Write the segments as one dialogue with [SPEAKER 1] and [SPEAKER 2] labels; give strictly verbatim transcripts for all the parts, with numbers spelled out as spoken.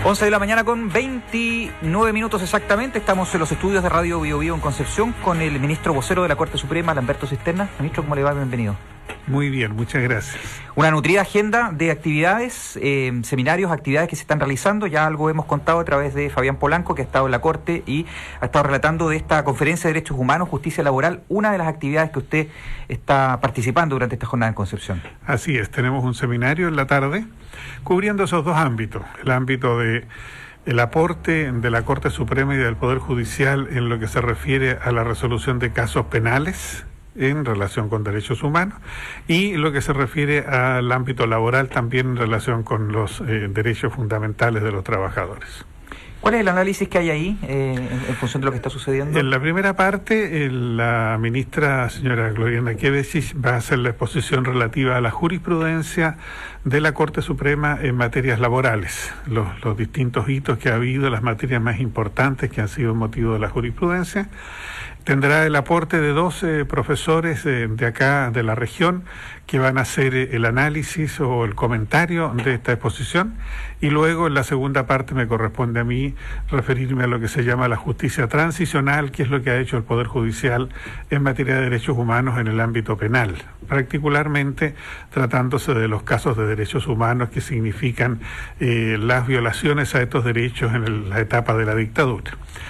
[SPEAKER 1] once de la mañana con veintinueve minutos exactamente. Estamos en los estudios de Radio Bio Bio en Concepción con el ministro vocero de la Corte Suprema, Lamberto Cisterna. Ministro, ¿cómo le va? Bienvenido.
[SPEAKER 2] Muy bien, muchas gracias.
[SPEAKER 1] Una nutrida agenda de actividades, eh, seminarios, actividades que se están realizando. Ya algo hemos contado a través de Fabián Polanco, que ha estado en la Corte y ha estado relatando de esta Conferencia de Derechos Humanos, Justicia Laboral, una de las actividades que usted está participando durante esta jornada en Concepción.
[SPEAKER 2] Así es, tenemos un seminario en la tarde cubriendo esos dos ámbitos, el ámbito de el aporte de la Corte Suprema y del Poder Judicial en lo que se refiere a la resolución de casos penales en relación con derechos humanos, y lo que se refiere al ámbito laboral también en relación con los eh, derechos fundamentales de los trabajadores.
[SPEAKER 1] ¿Cuál es el análisis que hay ahí eh, en, en función de lo que está sucediendo?
[SPEAKER 2] En la primera parte, el, la ministra, señora Gloriana Kevesic, va a hacer la exposición relativa a la jurisprudencia de la Corte Suprema en materias laborales, los, los distintos hitos que ha habido, las materias más importantes que han sido motivo de la jurisprudencia. Tendrá el aporte de doce profesores eh, de acá, de la región, que van a hacer el análisis o el comentario de esta exposición, y luego en la segunda parte me corresponde a mí referirme a lo que se llama la justicia transicional, que es lo que ha hecho el Poder Judicial en materia de derechos humanos en el ámbito penal, particularmente tratándose de los casos de derechos humanos que significan eh, las violaciones a estos derechos en el, la etapa de la dictadura.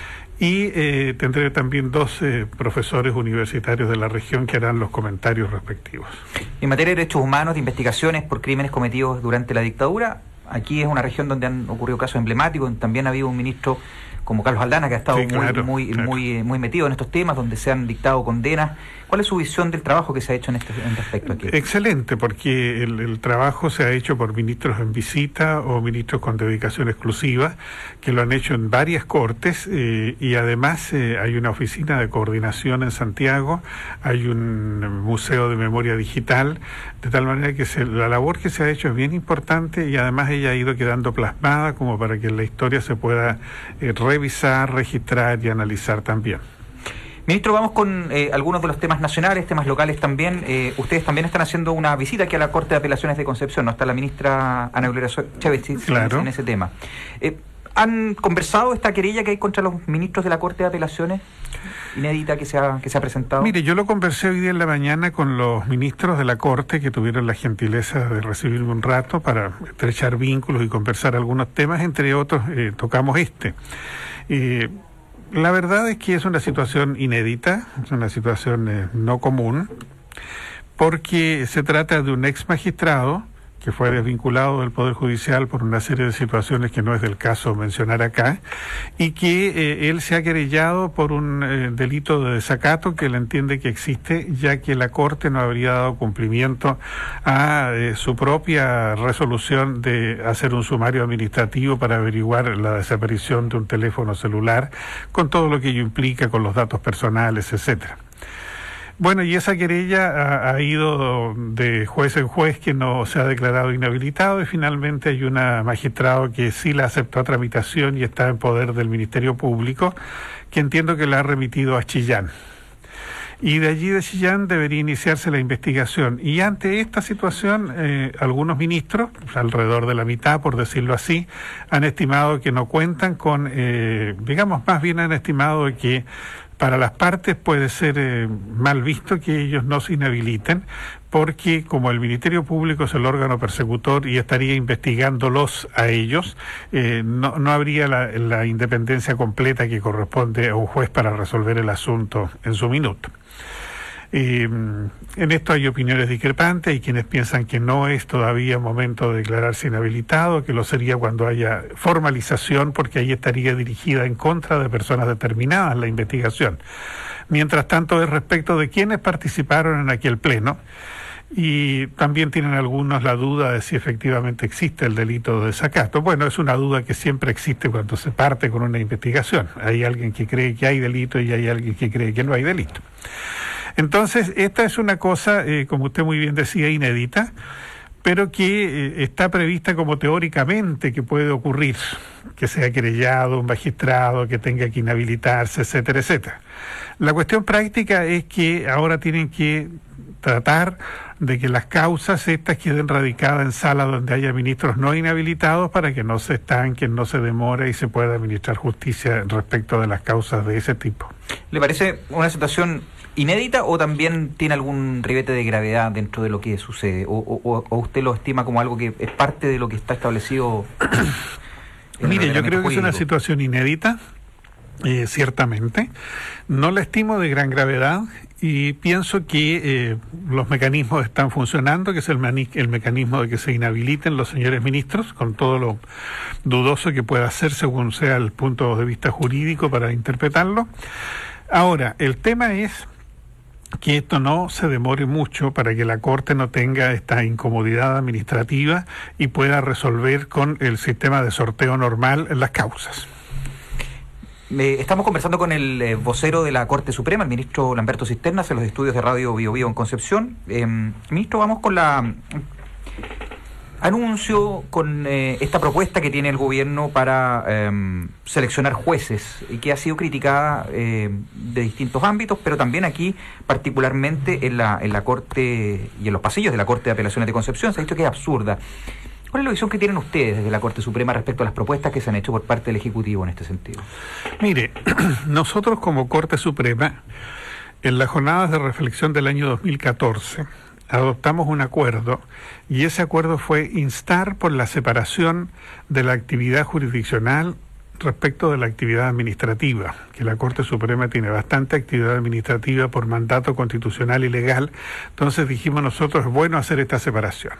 [SPEAKER 2] Y eh, tendré también dos eh, profesores universitarios de la región que harán los comentarios respectivos.
[SPEAKER 1] En materia de derechos humanos, de investigaciones por crímenes cometidos durante la dictadura, aquí es una región donde han ocurrido casos emblemáticos. También ha habido un ministro como Carlos Aldana que ha estado sí, claro, muy, muy, claro. muy, muy metido en estos temas, donde se han dictado condenas. ¿Cuál es su visión del trabajo que se ha hecho en este, en este aspecto aquí?
[SPEAKER 2] Excelente, porque el, el trabajo se ha hecho por ministros en visita o ministros con dedicación exclusiva, que lo han hecho en varias cortes, eh, y además eh, hay una oficina de coordinación en Santiago, hay un museo de memoria digital, de tal manera que se, la labor que se ha hecho es bien importante, y además ella ha ido quedando plasmada como para que la historia se pueda eh, revisar, registrar y analizar también.
[SPEAKER 1] Ministro, vamos con eh, algunos de los temas nacionales, temas locales también. Eh, ustedes también están haciendo una visita aquí a la Corte de Apelaciones de Concepción, ¿no? Está la ministra Ana Gloria Chávez claro. en ese tema. Eh, ¿Han conversado esta querella que hay contra los ministros de la Corte de Apelaciones, inédita, que se ha, que se ha presentado?
[SPEAKER 2] Mire, yo lo conversé hoy día en la mañana con los ministros de la Corte, que tuvieron la gentileza de recibirme un rato para estrechar vínculos y conversar algunos temas, entre otros eh, tocamos este. Eh, La verdad es que es una situación inédita, es una situación eh, no común, porque se trata de un ex magistrado que fue desvinculado del Poder Judicial por una serie de situaciones que no es del caso mencionar acá, y que eh, él se ha querellado por un eh, delito de desacato que él entiende que existe, ya que la Corte no habría dado cumplimiento a eh, su propia resolución de hacer un sumario administrativo para averiguar la desaparición de un teléfono celular, con todo lo que ello implica, con los datos personales, etcétera. Bueno, y esa querella ha, ha ido de juez en juez, que no se ha declarado inhabilitado, y finalmente hay una magistrado que sí la aceptó a tramitación y está en poder del Ministerio Público, que entiendo que la ha remitido a Chillán. Y de allí de Chillán debería iniciarse la investigación. Y ante esta situación, eh, algunos ministros, alrededor de la mitad, por decirlo así, han estimado que no cuentan con, eh, digamos, más bien han estimado que para las partes puede ser eh, mal visto que ellos no se inhabiliten, porque como el Ministerio Público es el órgano persecutor y estaría investigándolos a ellos, eh, no, no habría la, la independencia completa que corresponde a un juez para resolver el asunto en su minuto. Eh, en esto hay opiniones discrepantes. Hay quienes piensan que no es todavía momento de declararse inhabilitado, que lo sería cuando haya formalización, porque ahí estaría dirigida en contra de personas determinadas la investigación. Mientras tanto, es respecto de quienes participaron en aquel pleno, y también tienen algunos la duda de si efectivamente existe el delito de desacato. Bueno, es una duda que siempre existe cuando se parte con una investigación. Hay alguien que cree que hay delito y hay alguien que cree que no hay delito. Entonces, esta es una cosa, eh, como usted muy bien decía, inédita, pero que eh, está prevista como teóricamente que puede ocurrir, que sea querellado un magistrado, que tenga que inhabilitarse, etcétera, etcétera. La cuestión práctica es que ahora tienen que tratar de que las causas estas queden radicadas en salas donde haya ministros no inhabilitados para que no se estanquen, no se demore y se pueda administrar justicia respecto de las causas de ese tipo.
[SPEAKER 1] ¿Le parece una situación inédita o también tiene algún ribete de gravedad dentro de lo que sucede? ¿O, o, o usted lo estima como algo que es parte de lo que está establecido?
[SPEAKER 2] Mire, yo creo que
[SPEAKER 1] jurídico?
[SPEAKER 2] Es una situación inédita, eh, ciertamente. No la estimo de gran gravedad y pienso que eh, los mecanismos están funcionando, que es el, mani- el mecanismo de que se inhabiliten los señores ministros, con todo lo dudoso que pueda ser según sea el punto de vista jurídico para interpretarlo. Ahora, el tema es que esto no se demore mucho para que la Corte no tenga esta incomodidad administrativa y pueda resolver con el sistema de sorteo normal las causas.
[SPEAKER 1] Eh, estamos conversando con el eh, vocero de la Corte Suprema, el ministro Lamberto Cisternas, en los estudios de Radio Bio Bio en Concepción. Eh, ministro, vamos con la anuncio, con eh, esta propuesta que tiene el gobierno para eh, seleccionar jueces y que ha sido criticada eh, de distintos ámbitos, pero también aquí, particularmente en la, en la Corte y en los pasillos de la Corte de Apelaciones de Concepción, se ha dicho que es absurda. ¿Cuál es la visión que tienen ustedes desde la Corte Suprema respecto a las propuestas que se han hecho por parte del Ejecutivo en este sentido?
[SPEAKER 2] Mire, nosotros como Corte Suprema, en las jornadas de reflexión del año dos mil catorce, adoptamos un acuerdo y ese acuerdo fue instar por la separación de la actividad jurisdiccional respecto de la actividad administrativa, que la Corte Suprema tiene bastante actividad administrativa por mandato constitucional y legal. Entonces dijimos nosotros, es bueno hacer esta separación.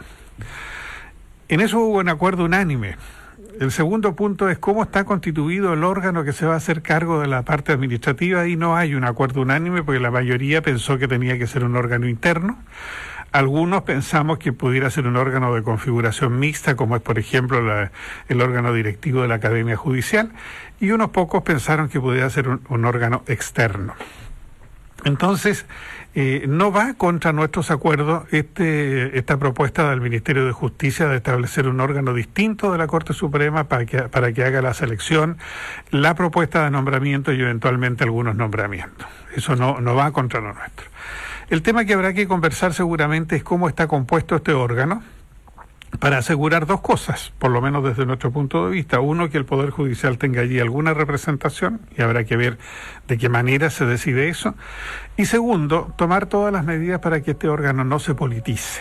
[SPEAKER 2] En eso hubo un acuerdo unánime. El segundo punto es cómo está constituido el órgano que se va a hacer cargo de la parte administrativa, y no hay un acuerdo unánime porque la mayoría pensó que tenía que ser un órgano interno. Algunos pensamos que pudiera ser un órgano de configuración mixta, como es por ejemplo la, el órgano directivo de la Academia Judicial, y unos pocos pensaron que pudiera ser un, un órgano externo. Entonces, eh, no va contra nuestros acuerdos este, esta propuesta del Ministerio de Justicia de establecer un órgano distinto de la Corte Suprema para que, para que haga la selección, la propuesta de nombramiento y eventualmente algunos nombramientos. Eso no, no va contra lo nuestro. El tema que habrá que conversar seguramente es cómo está compuesto este órgano, para asegurar dos cosas, por lo menos desde nuestro punto de vista. Uno, que el Poder Judicial tenga allí alguna representación, y habrá que ver de qué manera se decide eso. Y segundo, tomar todas las medidas para que este órgano no se politice.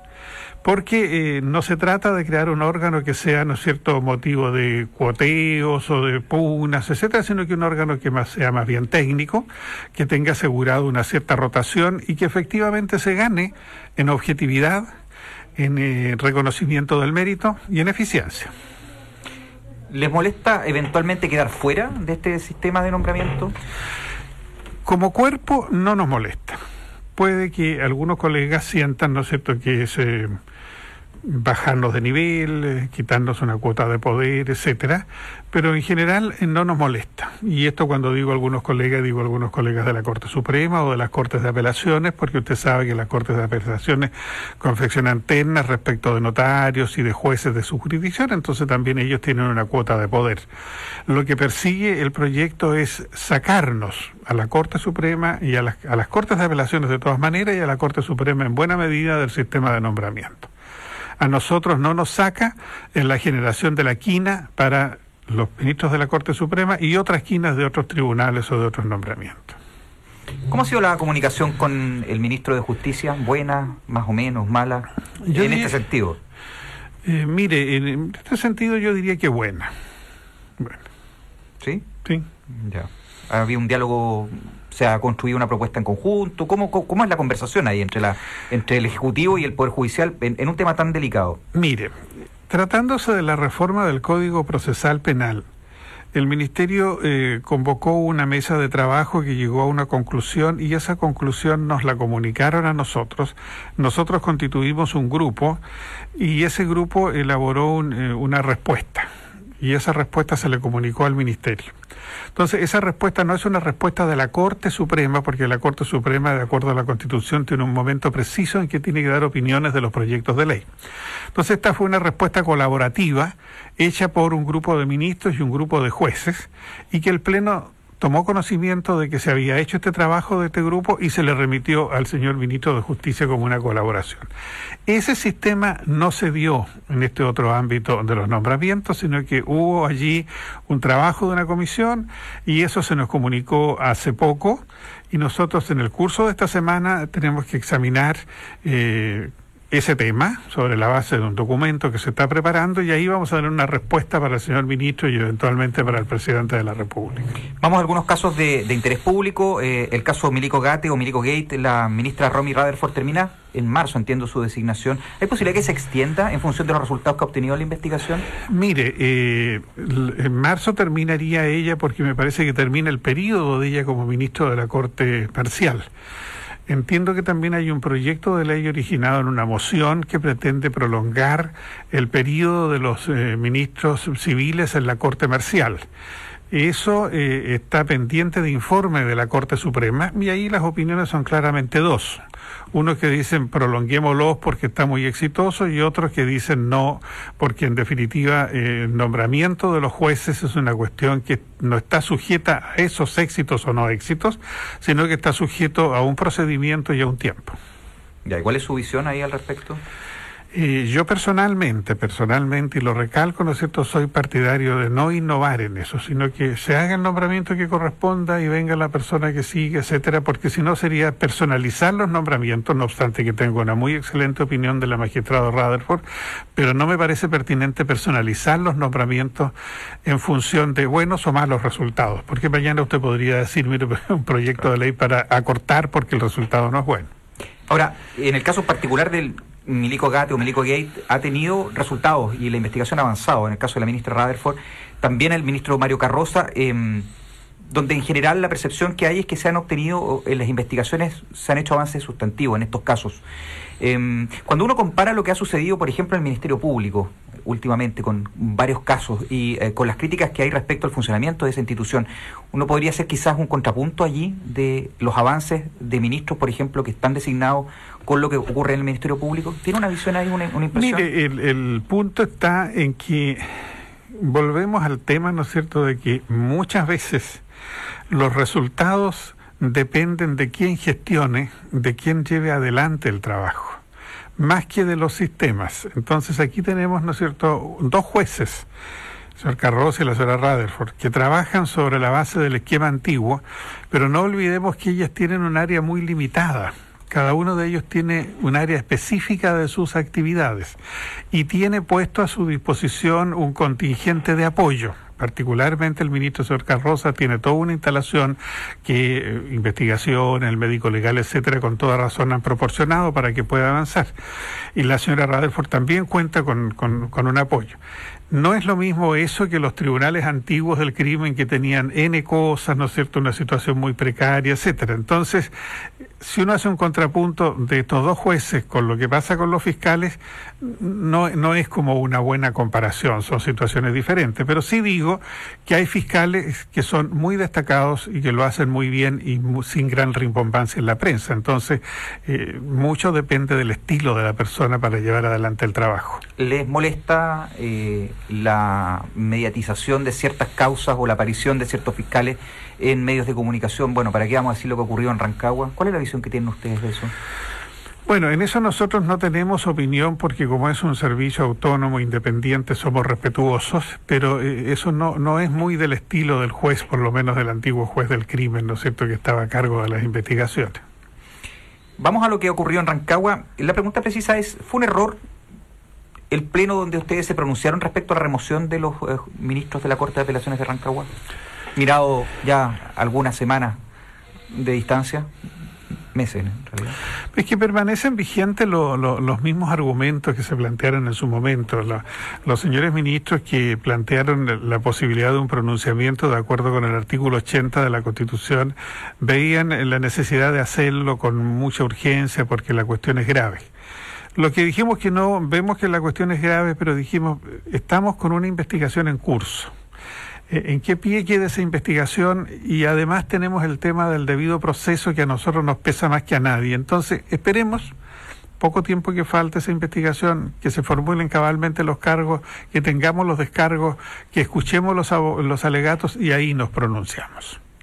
[SPEAKER 2] Porque eh, no se trata de crear un órgano que sea, ¿no es cierto?, motivo de cuoteos o de pugnas, etcétera, sino que un órgano que más sea más bien técnico, que tenga asegurado una cierta rotación y que efectivamente se gane en objetividad, en eh, reconocimiento del mérito y en eficiencia.
[SPEAKER 1] ¿Les molesta eventualmente quedar fuera de este sistema de nombramiento?
[SPEAKER 2] Como cuerpo no nos molesta. Puede que algunos colegas sientan, ¿no es cierto?, que es eh, bajarnos de nivel, eh, quitarnos una cuota de poder, etcétera, pero en general eh, no nos molesta. Y esto, cuando digo algunos colegas, digo algunos colegas de la Corte Suprema o de las Cortes de Apelaciones, porque usted sabe que las Cortes de Apelaciones confeccionan ternas respecto de notarios y de jueces de su jurisdicción, entonces también ellos tienen una cuota de poder. Lo que persigue el proyecto es sacarnos a la Corte Suprema y a las, a las Cortes de Apelaciones de todas maneras, y a la Corte Suprema en buena medida del sistema de nombramiento. A nosotros no nos saca en la generación de la quina para los ministros de la Corte Suprema y otras quinas de otros tribunales o de otros nombramientos.
[SPEAKER 1] ¿Cómo ha sido la comunicación con el ministro de Justicia? ¿Buena, más o menos, mala?
[SPEAKER 2] Yo
[SPEAKER 1] en
[SPEAKER 2] diría,
[SPEAKER 1] este sentido.
[SPEAKER 2] Eh, mire, en este sentido yo diría que buena. Bueno.
[SPEAKER 1] ¿Sí?
[SPEAKER 2] Sí.
[SPEAKER 1] Ya. ¿Había un diálogo, se ha construido una propuesta en conjunto? ¿Cómo, cómo, cómo es la conversación ahí entre la entre el Ejecutivo y el Poder Judicial en, en un tema tan delicado?
[SPEAKER 2] Mire, tratándose de la reforma del Código Procesal Penal, el Ministerio eh, convocó una mesa de trabajo que llegó a una conclusión, y esa conclusión nos la comunicaron a nosotros. Nosotros constituimos un grupo y ese grupo elaboró un, eh, una respuesta, y esa respuesta se le comunicó al Ministerio. Entonces, esa respuesta no es una respuesta de la Corte Suprema, porque la Corte Suprema, de acuerdo a la Constitución, tiene un momento preciso en que tiene que dar opiniones de los proyectos de ley. Entonces, esta fue una respuesta colaborativa hecha por un grupo de ministros y un grupo de jueces, y que el Pleno tomó conocimiento de que se había hecho este trabajo de este grupo y se le remitió al señor ministro de Justicia como una colaboración. Ese sistema no se dio en este otro ámbito de los nombramientos, sino que hubo allí un trabajo de una comisión y eso se nos comunicó hace poco y nosotros en el curso de esta semana tenemos que examinar eh, ese tema sobre la base de un documento que se está preparando y ahí vamos a dar una respuesta para el señor ministro y eventualmente para el presidente de la República.
[SPEAKER 1] Vamos a algunos casos de, de interés público. Eh, el caso Milico Gate o Milico Gate, la ministra Romy Rutherford termina en marzo, entiendo su designación. ¿Hay posibilidad que se extienda en función de los resultados que ha obtenido la investigación?
[SPEAKER 2] Mire, eh, en marzo terminaría ella porque me parece que termina el periodo de ella como ministro de la Corte Parcial. Entiendo que también hay un proyecto de ley originado en una moción que pretende prolongar el periodo de los eh, ministros civiles en la Corte Marcial. Eso eh, está pendiente de informe de la Corte Suprema y ahí las opiniones son claramente dos. Unos que dicen prolonguémoslos porque está muy exitoso y otros que dicen no, porque en definitiva eh, el nombramiento de los jueces es una cuestión que no está sujeta a esos éxitos o no éxitos, sino que está sujeto a un procedimiento y a un tiempo.
[SPEAKER 1] Ya, ¿y cuál es su visión ahí al respecto?
[SPEAKER 2] Eh, yo personalmente, personalmente, y lo recalco, ¿no es cierto?, soy partidario de no innovar en eso, sino que se haga el nombramiento que corresponda y venga la persona que sigue, etcétera, porque si no sería personalizar los nombramientos, no obstante que tengo una muy excelente opinión de la magistrada Rutherford, pero no me parece pertinente personalizar los nombramientos en función de buenos o malos resultados, porque mañana usted podría decir, mire, un proyecto de ley para acortar porque el resultado no es bueno.
[SPEAKER 1] Ahora, en el caso particular del Milico Gate o Milico Gate ha tenido resultados y la investigación ha avanzado. En el caso de la ministra Rutherford, también el ministro Mario Carroza, eh, donde en general la percepción que hay es que se han obtenido, en las investigaciones se han hecho avances sustantivos en estos casos. Eh, cuando uno compara lo que ha sucedido, por ejemplo, en el Ministerio Público, últimamente, con varios casos, y eh, con las críticas que hay respecto al funcionamiento de esa institución, uno podría hacer quizás un contrapunto allí de los avances de ministros, por ejemplo, que están designados con lo que ocurre en el Ministerio Público. ¿Tiene una visión ahí, una, una impresión?
[SPEAKER 2] Mire, el, el punto está en que volvemos al tema, ¿no es cierto?, de que muchas veces los resultados dependen de quién gestione, de quién lleve adelante el trabajo, más que de los sistemas. Entonces aquí tenemos, ¿no es cierto?, dos jueces, el señor Carroza y la señora Rutherford, que trabajan sobre la base del esquema antiguo, pero no olvidemos que ellas tienen un área muy limitada. Cada uno de ellos tiene un área específica de sus actividades y tiene puesto a su disposición un contingente de apoyo. Particularmente el ministro señor Carroza tiene toda una instalación que eh, investigación, el médico legal, etcétera, con toda razón han proporcionado para que pueda avanzar. Y la señora Rutherford también cuenta con, con, con un apoyo. No es lo mismo eso que los tribunales antiguos del crimen que tenían N cosas, ¿no es cierto?, una situación muy precaria, etcétera. Entonces, si uno hace un contrapunto de estos dos jueces con lo que pasa con los fiscales, no, no es como una buena comparación, son situaciones diferentes. Pero sí digo que hay fiscales que son muy destacados y que lo hacen muy bien y muy, sin gran rimbombancia en la prensa. Entonces, eh, mucho depende del estilo de la persona para llevar adelante el trabajo.
[SPEAKER 1] ¿Les molesta eh, la mediatización de ciertas causas o la aparición de ciertos fiscales en medios de comunicación? Bueno, ¿para qué vamos a decir lo que ocurrió en Rancagua? ¿Cuál es la visión que tienen ustedes de eso?
[SPEAKER 2] Bueno, en eso nosotros no tenemos opinión porque como es un servicio autónomo, independiente, somos respetuosos, pero eh, eso no, no es muy del estilo del juez, por lo menos del antiguo juez del crimen, ¿no es cierto?, que estaba a cargo de las investigaciones.
[SPEAKER 1] Vamos a lo que ocurrió en Rancagua. La pregunta precisa es, ¿fue un error el pleno donde ustedes se pronunciaron respecto a la remoción de los eh, ministros de la Corte de Apelaciones de Rancagua? Mirado ya algunas semanas de distancia, meses en realidad.
[SPEAKER 2] Es que permanecen vigentes lo, lo, los mismos argumentos que se plantearon en su momento. La, los señores ministros que plantearon la posibilidad de un pronunciamiento de acuerdo con el artículo ochenta de la Constitución veían la necesidad de hacerlo con mucha urgencia porque la cuestión es grave. Lo que dijimos que no, vemos que la cuestión es grave, pero dijimos, estamos con una investigación en curso. ¿En qué pie queda esa investigación? Y además tenemos el tema del debido proceso que a nosotros nos pesa más que a nadie. Entonces, esperemos, poco tiempo que falta esa investigación, que se formulen cabalmente los cargos, que tengamos los descargos, que escuchemos los, los alegatos y ahí nos pronunciamos.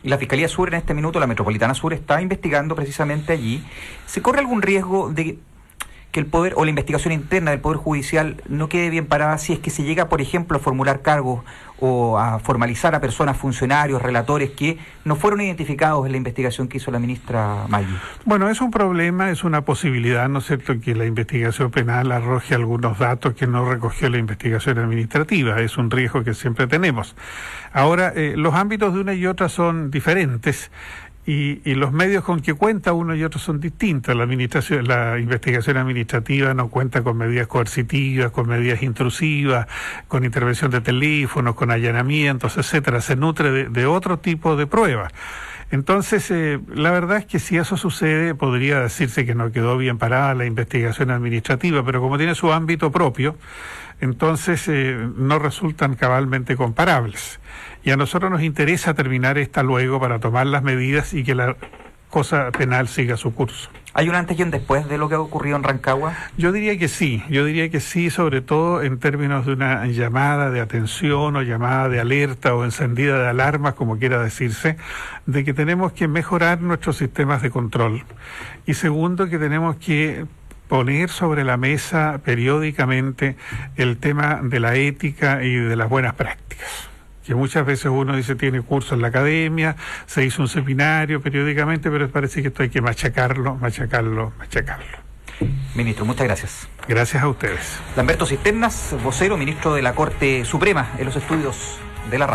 [SPEAKER 1] Y la Fiscalía Sur en este minuto, la Metropolitana Sur, está investigando precisamente allí. ¿Se corre algún riesgo de que el poder o la investigación interna del Poder Judicial no quede bien parada si es que se llega, por ejemplo, a formular cargos o a formalizar a personas, funcionarios, relatores que no fueron identificados en la investigación que hizo la ministra Maggi?
[SPEAKER 2] Bueno, es un problema, es una posibilidad, ¿no es cierto?, que la investigación penal arroje algunos datos que no recogió la investigación administrativa. Es un riesgo que siempre tenemos. Ahora, eh, los ámbitos de una y otra son diferentes. Y, y los medios con que cuenta uno y otro son distintos. La administración, la investigación administrativa no cuenta con medidas coercitivas, con medidas intrusivas, con intervención de teléfonos, con allanamientos, etcétera. Se nutre de, de otro tipo de pruebas. Entonces, eh, la verdad es que si eso sucede, podría decirse que no quedó bien parada la investigación administrativa, pero como tiene su ámbito propio, entonces eh, no resultan cabalmente comparables. Y a nosotros nos interesa terminar esta luego para tomar las medidas y que la cosa penal siga su curso.
[SPEAKER 1] ¿Hay un antes y un después de lo que ha ocurrido en Rancagua?
[SPEAKER 2] Yo diría que sí, yo diría que sí, sobre todo en términos de una llamada de atención o llamada de alerta o encendida de alarmas, como quiera decirse, de que tenemos que mejorar nuestros sistemas de control. Y segundo, que tenemos que poner sobre la mesa periódicamente el tema de la ética y de las buenas prácticas. Que muchas veces uno dice tiene curso en la academia, se hizo un seminario periódicamente, pero parece que esto hay que machacarlo, machacarlo, machacarlo.
[SPEAKER 1] Ministro, muchas gracias.
[SPEAKER 2] Gracias a ustedes.
[SPEAKER 1] Lamberto Cisternas, vocero, ministro de la Corte Suprema en los estudios de la radio.